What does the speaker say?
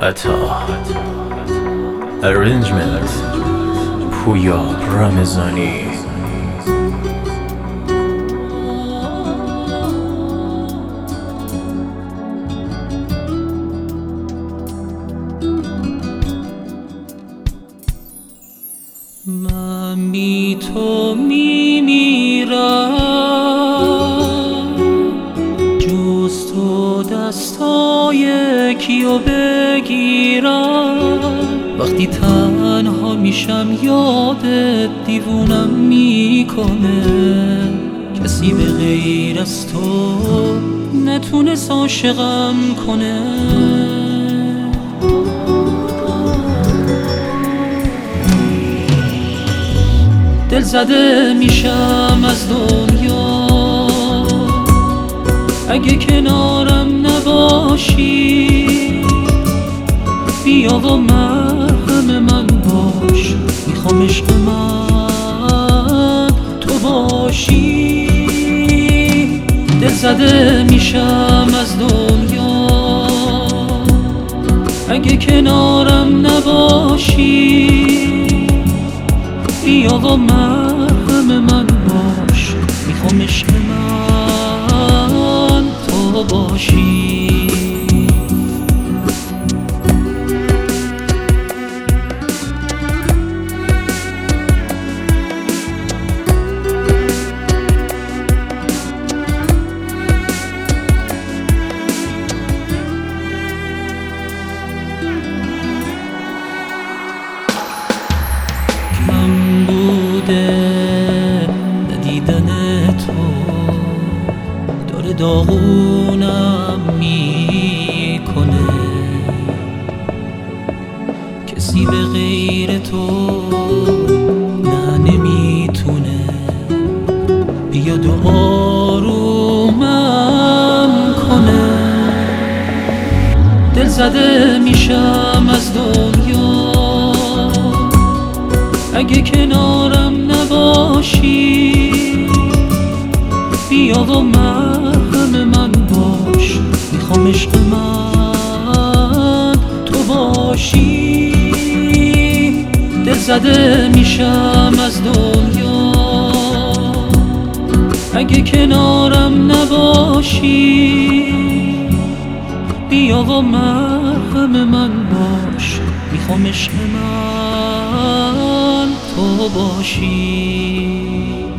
عطا Arrangement پویا رمضانی. من بی تو میمیرم، جز تو دستای کیو بگیرم. وقتی تنها میشم یادت دیوونم میکنه، کسی به غیر از تو نتونست عاشقم کنه. دل زده میشم از دنیا اگه کنارم نباشی. بیا و مرهم من باش، میخوام عشق من تو باشی. دل زده میشم از دنیا اگه کنارم نباشی. بیا و مرهم من باش، میخوام عشق من تو باشی. ندیدن تو داره داغونم میکنه، کسی به غیر تو نه نمیتونه. بیا دو آرومم کنه. دل زده میشم از دنیا اگه کنارم نباشی. بیا و مرهم من باش، میخوام عشق من تو باشی. دل زده میشم از دنیا اگه کنارم نباشی. بیا و مرهم من باش، میخوام عشق من تو باشی.